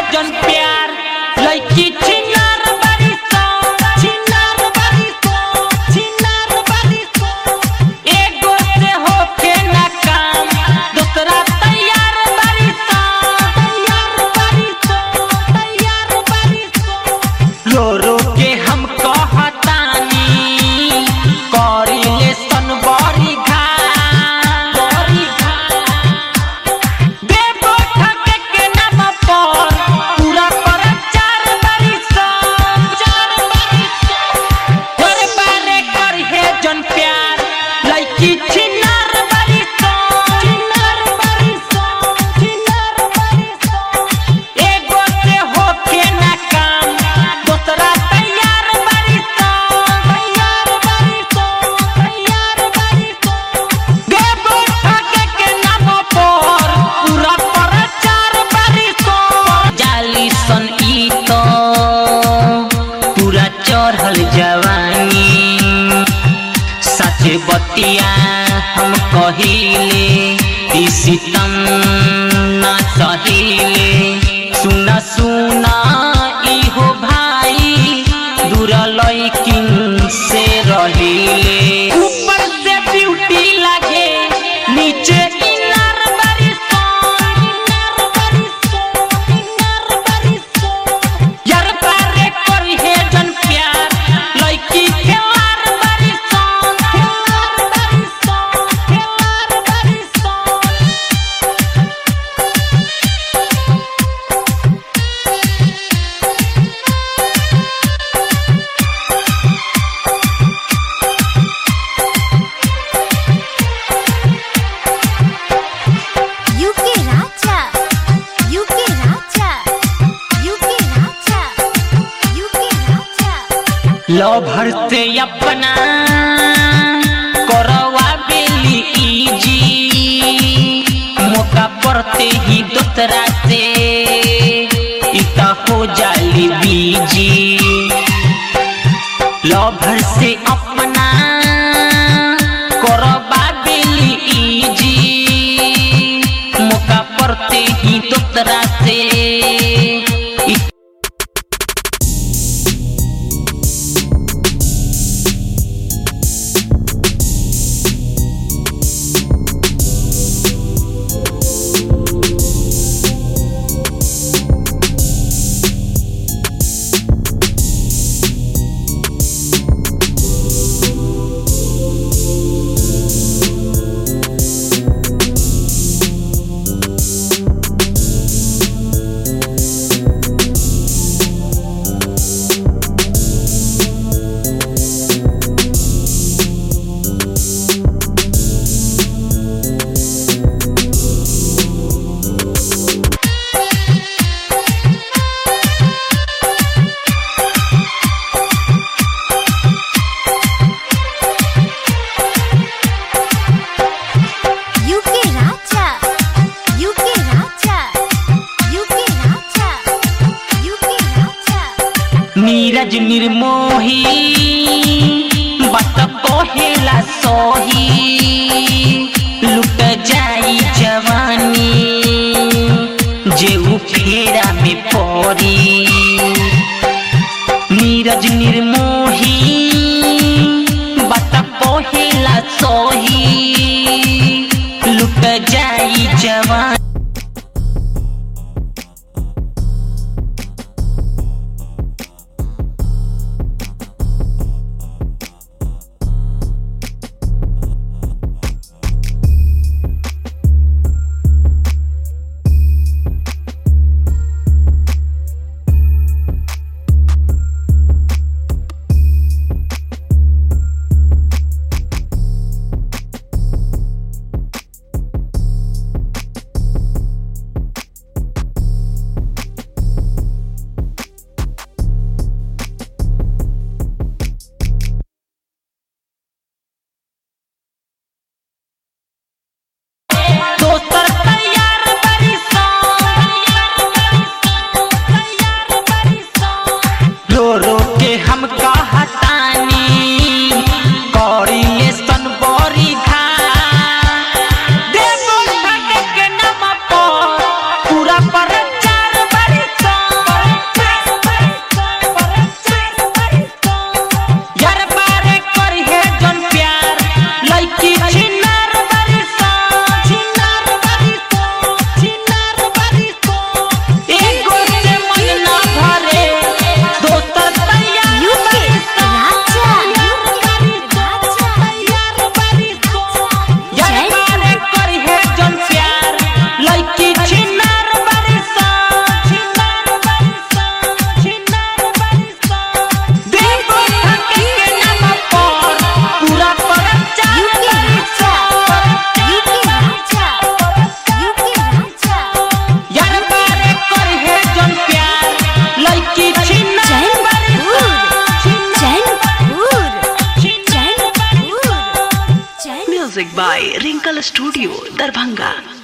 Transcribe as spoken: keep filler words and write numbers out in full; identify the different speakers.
Speaker 1: जन प्यार लइकी छिनार बारी सो छिनार बारी सो छिनार बारी सो एगो से होके ना काम दूसरा तैयार बारी सो तैयार बारी सो तैयार बारी सो रो रो के हम कहतानी करिले सन बड़ी घा बड़ी घा देबो ठके के नाम पर पूरा पर चार बारी सो चार बारी सो तोरे बारे करहे जन प्यार लइकी छिनार बारी सो छिनार बारी सो छिनार बारी सो एगो से होके ना काम दूसरा तैयार बारी सो तैयार बारी सो तैयार बारी सो देबो ठके के नाम पर पूरा पर चार बारी सो जाली सन ई तो पूरा चढ़ल जवानी सच बतिया हम कहिले ई सितम ना सहिले सुना सुना इहो भाई दूर लइकिन से रहिले ऊपर से ब्यूटी लागे नीचे इनर बारी सो इनर बारी सो इनर बारी सो यार बारे करहे जन प्यार लइकी खेलार बारी सो खेलार बारी सो खेलार बारी सो
Speaker 2: UK Raja UK Raja UK Raja UK Raja
Speaker 1: lover से अपना करवा बेली इजी मौका पड़ते ही दूसरा से इता हो जाली बीजी लवर से अपना करवा बेली इजी मौका पड़ते ही दूसरा से
Speaker 2: UK Raja UK Raja UK Raja UK Raja
Speaker 1: Neeraj Nirmohi बात कहेला सोही लुट जाई जवानी जे उ फेरा में पड़ी नीरज निर्मोही बात कहेला सोही लुट जाई जवानी
Speaker 3: Music by Wrinkle Studio, Darbhanga.